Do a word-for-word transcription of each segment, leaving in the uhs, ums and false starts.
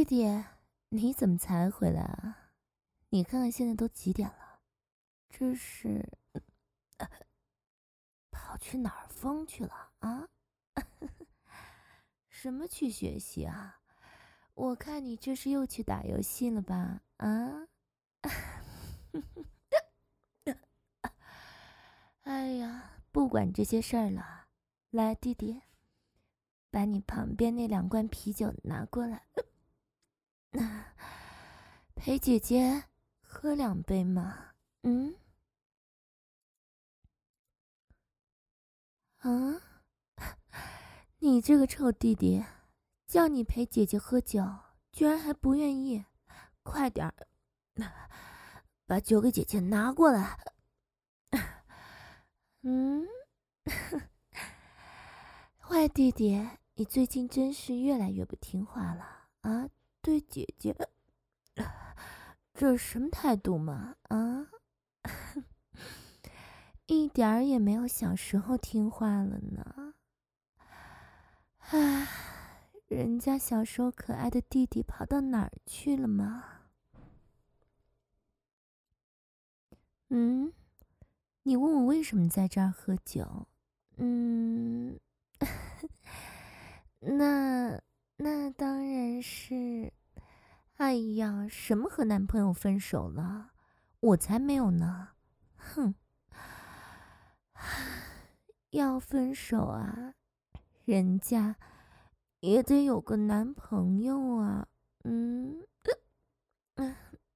弟弟，你怎么才回来啊？你看看现在都几点了？这是、呃、跑去哪儿疯去了啊？什么去学习啊？我看你这是又去打游戏了吧？啊？哎呀，不管这些事儿了，来，弟弟，把你旁边那两罐啤酒拿过来，陪姐姐喝两杯嘛。嗯？啊？你这个臭弟弟，叫你陪姐姐喝酒，居然还不愿意！快点儿，把酒给姐姐拿过来。嗯，坏弟弟，你最近真是越来越不听话了啊！对姐姐，这是什么态度嘛？啊，一点儿也没有小时候听话了呢。唉，人家小时候可爱的弟弟跑到哪儿去了吗？嗯，你问我为什么在这儿喝酒？嗯，那那当然是，哎呀，什么和男朋友分手了？我才没有呢！哼，要分手啊，人家也得有个男朋友啊。嗯，嗯，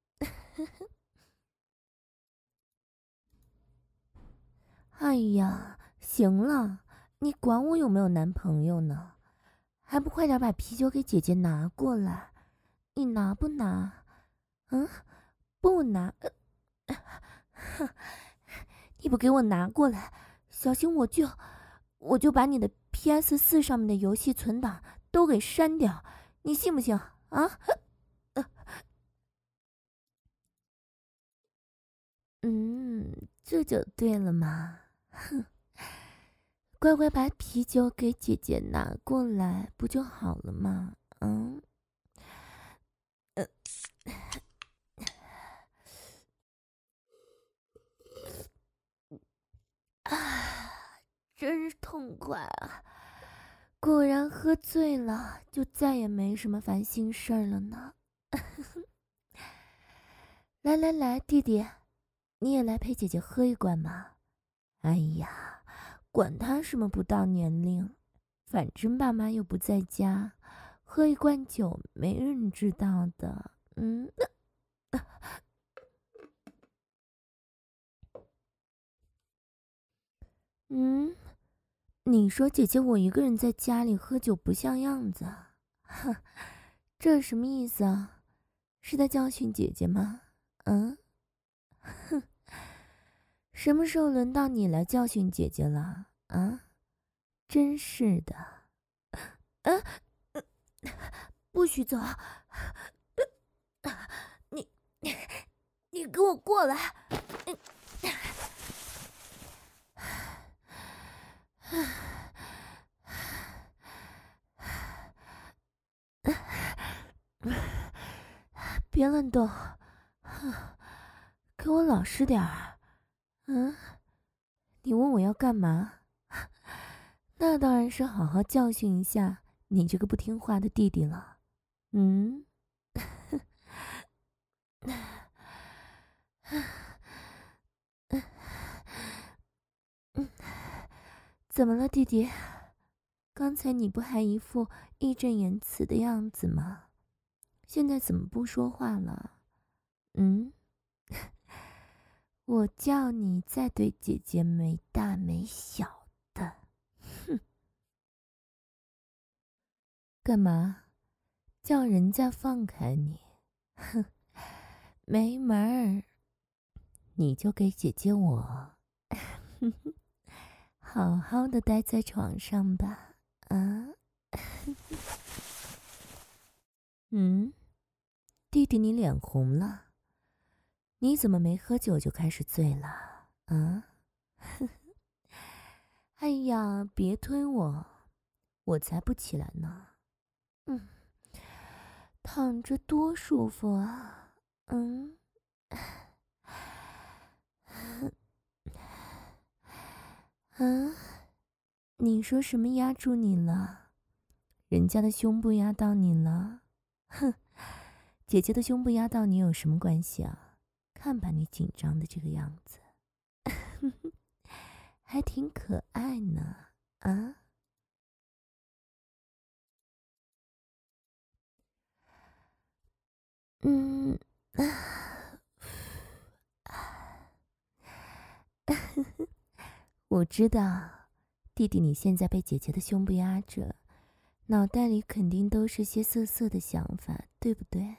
哎呀，行了，你管我有没有男朋友呢？还不快点把啤酒给姐姐拿过来！你拿不拿？嗯，不拿，哼，你不给我拿过来，小心我就我就把你的 P S 四 上面的游戏存档都给删掉，你信不信啊？嗯，这就对了嘛。哼，乖乖把啤酒给姐姐拿过来，不就好了嘛？嗯，呃，啊，真是痛快啊！果然喝醉了，就再也没什么烦心事儿了呢。来来来，弟弟，你也来陪姐姐喝一罐嘛。哎呀，管他什么不到年龄，反正爸妈又不在家，喝一罐酒没人知道的。嗯，嗯，你说姐姐我一个人在家里喝酒不像样子，哼，这什么意思啊？是在教训姐姐吗？嗯，哼，什么时候轮到你来教训姐姐了？啊，真是的。嗯，不许走！你你你给我过来！别乱动，给我老实点儿。嗯，你问我要干嘛？那当然是好好教训一下你这个不听话的弟弟了。嗯，怎么了，弟弟？刚才你不还一副义正言辞的样子吗？现在怎么不说话了？嗯，我叫你再对姐姐没大没小的，哼！干嘛？叫人家放开你？哼，没门儿！你就给姐姐我，好好的待在床上吧。啊？嗯，弟弟，你脸红了？你怎么没喝酒就开始醉了？啊？哎呀，别推我，我才不起来呢。嗯， 躺着多舒服啊。嗯，嗯，你说什么压住你了？人家的胸部压到你了？哼，姐姐的胸部压到你有什么关系啊？看把你紧张的这个样子，还挺可爱呢。啊？嗯，我知道，弟弟你现在被姐姐的胸部压着，脑袋里肯定都是些色色的想法，对不对？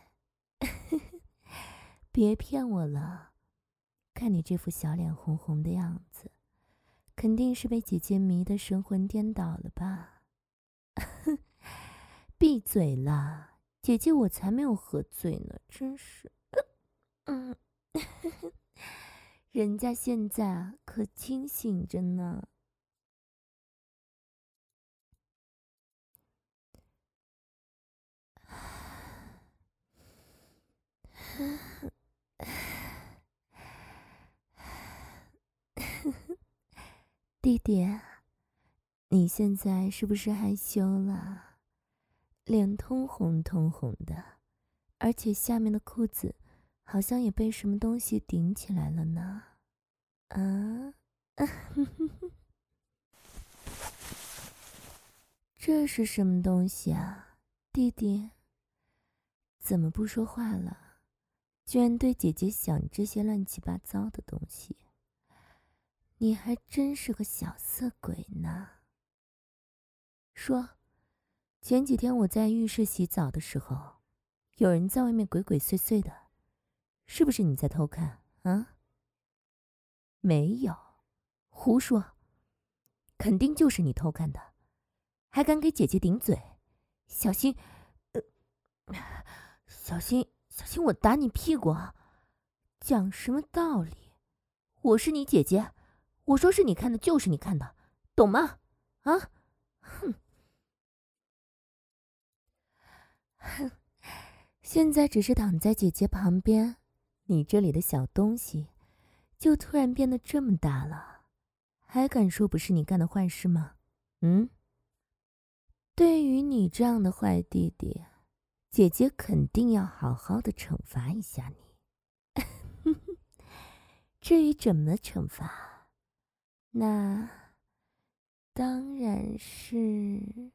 别骗我了，看你这副小脸红红的样子，肯定是被姐姐迷得神魂颠倒了吧？闭嘴啦，姐姐我才没有喝醉呢，真是。嗯，人家现在啊可清醒着呢。弟弟，你现在是不是害羞了？脸通红通红的，而且下面的裤子好像也被什么东西顶起来了呢。啊，这是什么东西啊，弟弟？怎么不说话了？居然对姐姐想这些乱七八糟的东西，你还真是个小色鬼呢。说，前几天我在浴室洗澡的时候，有人在外面鬼鬼祟祟的，是不是你在偷看啊？没有，胡说，肯定就是你偷看的，还敢给姐姐顶嘴，小心，呃，小心，小心我打你屁股啊！讲什么道理？我是你姐姐，我说是你看的，就是你看的，懂吗？啊？哼！哼！现在只是躺在姐姐旁边，你这里的小东西就突然变得这么大了，还敢说不是你干的坏事吗？嗯？对于你这样的坏弟弟，姐姐肯定要好好的惩罚一下你。至于怎么惩罚，那当然是……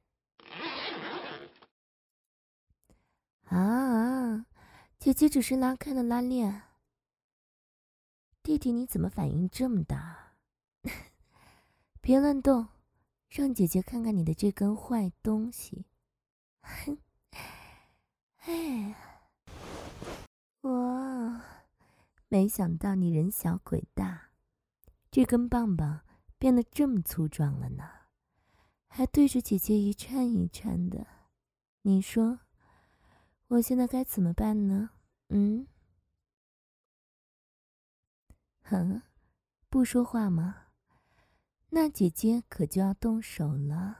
啊，姐姐只是拉开了拉链。弟弟你怎么反应这么大？别乱动，让姐姐看看你的这根坏东西。哼，哎，我没想到你人小鬼大，这根棒棒变得这么粗壮了呢，还对着姐姐一颤一颤的。你说，我现在该怎么办呢？嗯？哼，不说话吗？那姐姐可就要动手了。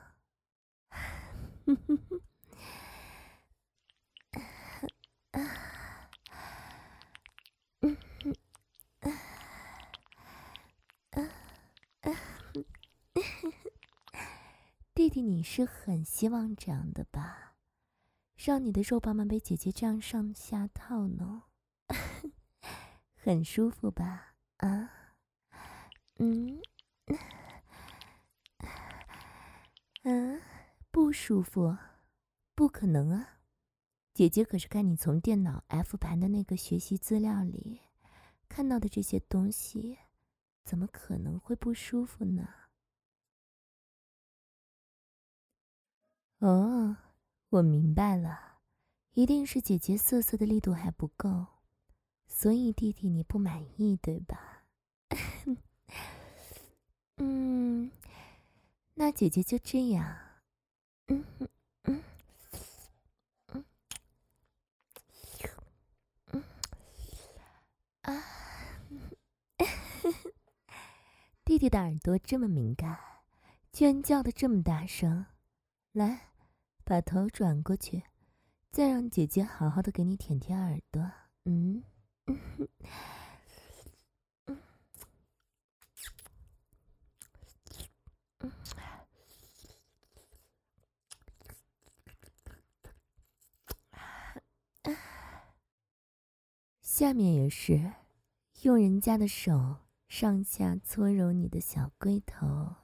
弟弟，你是很希望这样的吧？让你的肉棒棒被姐姐这样上下套呢，很舒服吧？啊？嗯？嗯？不舒服？不可能啊！姐姐可是看你从电脑 F 盘的那个学习资料里看到的这些东西，怎么可能会不舒服呢？哦，我明白了，一定是姐姐色色的力度还不够，所以弟弟你不满意，对吧？嗯，那姐姐就这样。嗯嗯嗯嗯啊！弟弟的耳朵这么敏感，居然叫得这么大声。来，把头转过去， 再让姐姐好好的给你舔舔耳朵。嗯，下面也是用人家的手上下搓揉你的小龟头。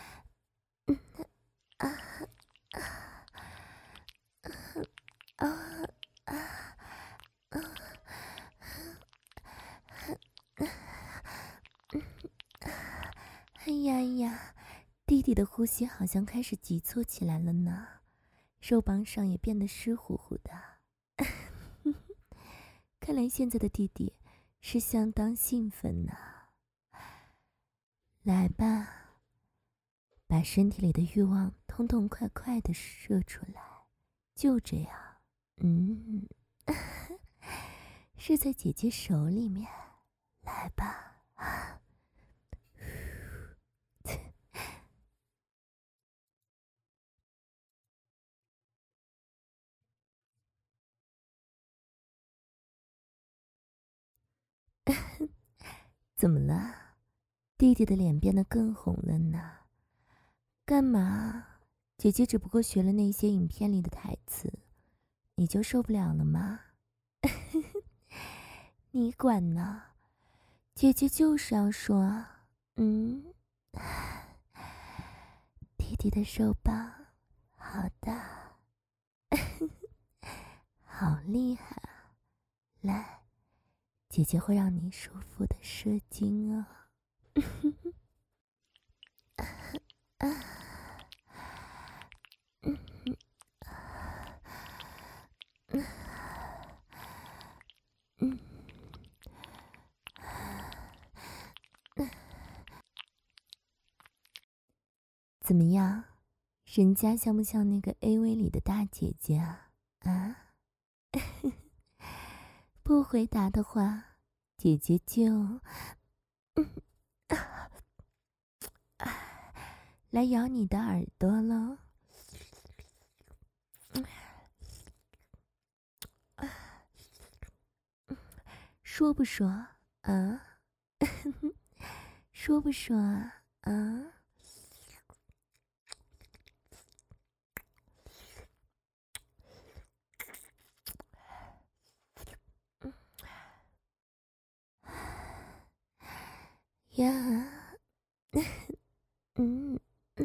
哎呀呀，弟弟的呼吸好像开始急促起来了呢，肉棒上也变得湿乎乎的。看来现在的弟弟是相当兴奋呢。来吧，把身体里的欲望痛痛快快的射出来，就这样。嗯，是在姐姐手里面，来吧。怎么了？弟弟的脸变得更红了呢？干嘛？姐姐只不过学了那些影片里的台词，你就受不了了吗？你管呢？姐姐就是要说，嗯，弟弟的手棒好大，好厉害啊！来，姐姐会让你舒服的射精哦。怎么样？人家像不像那个 A V 里的大姐姐啊？啊？不回答的话，姐姐就来咬你的耳朵了。说不说啊？说不说啊？啊？呀，嗯，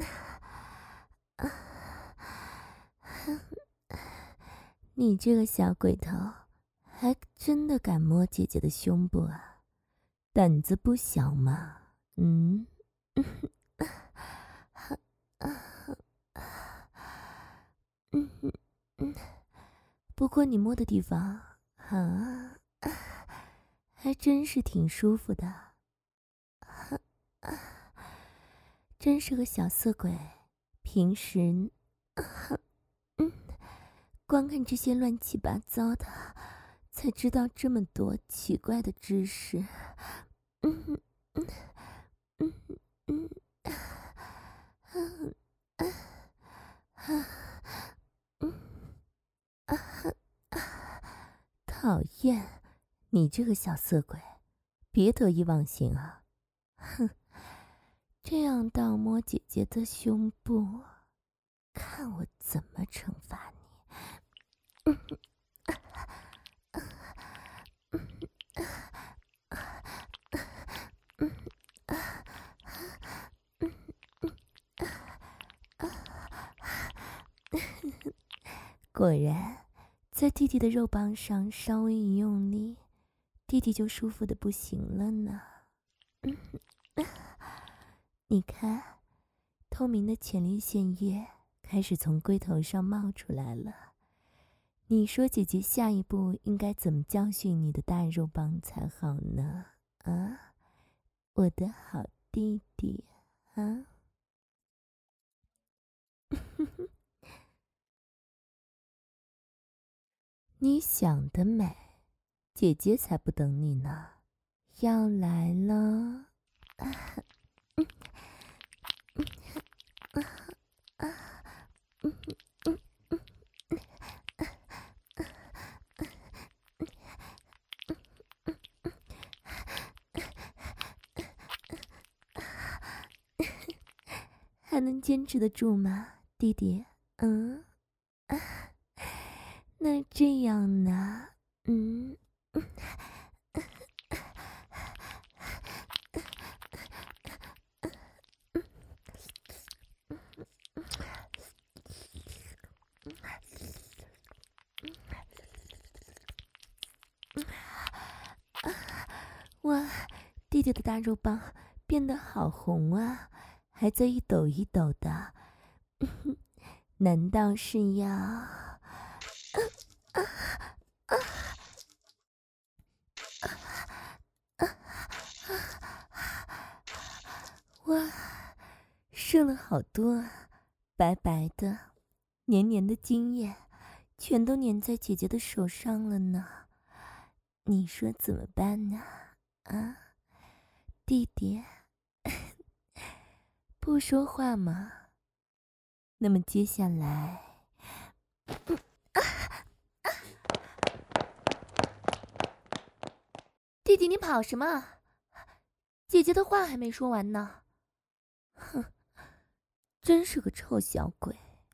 你这个小鬼头，还真的敢摸姐姐的胸部啊？胆子不小嘛？嗯，嗯嗯，不过你摸的地方啊，还真是挺舒服的。真是个小色鬼，平时，嗯，光看这些乱七八糟的，才知道这么多奇怪的知识。嗯嗯嗯嗯嗯嗯嗯讨厌，你这个小色鬼，别得意忘形啊！哼，这样倒摸姐姐的胸部，看我怎么惩罚你！果然，在弟弟的肉棒上稍微一用力，弟弟就舒服的不行了呢。你看，透明的前列腺液开始从龟头上冒出来了。你说姐姐下一步应该怎么教训你的大肉棒才好呢？啊，我的好弟弟啊！你想得美，姐姐才不等你呢，要来了！ 还能坚持得住吗，弟弟？嗯，啊，那这样呢？嗯，哇，弟弟的大肉棒变得好红啊，还在一抖一抖的，难道是要……哇，射了好多啊，白白的、黏黏的精液，全都粘在姐姐的手上了呢。你说怎么办呢？啊，弟弟，不说话吗？那么接下来，弟弟，你跑什么？姐姐的话还没说完呢。哼，真是个臭小鬼。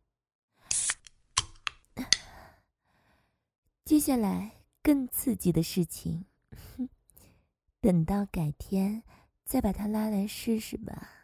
接下来更刺激的事情，等到改天再把他拉来试试吧。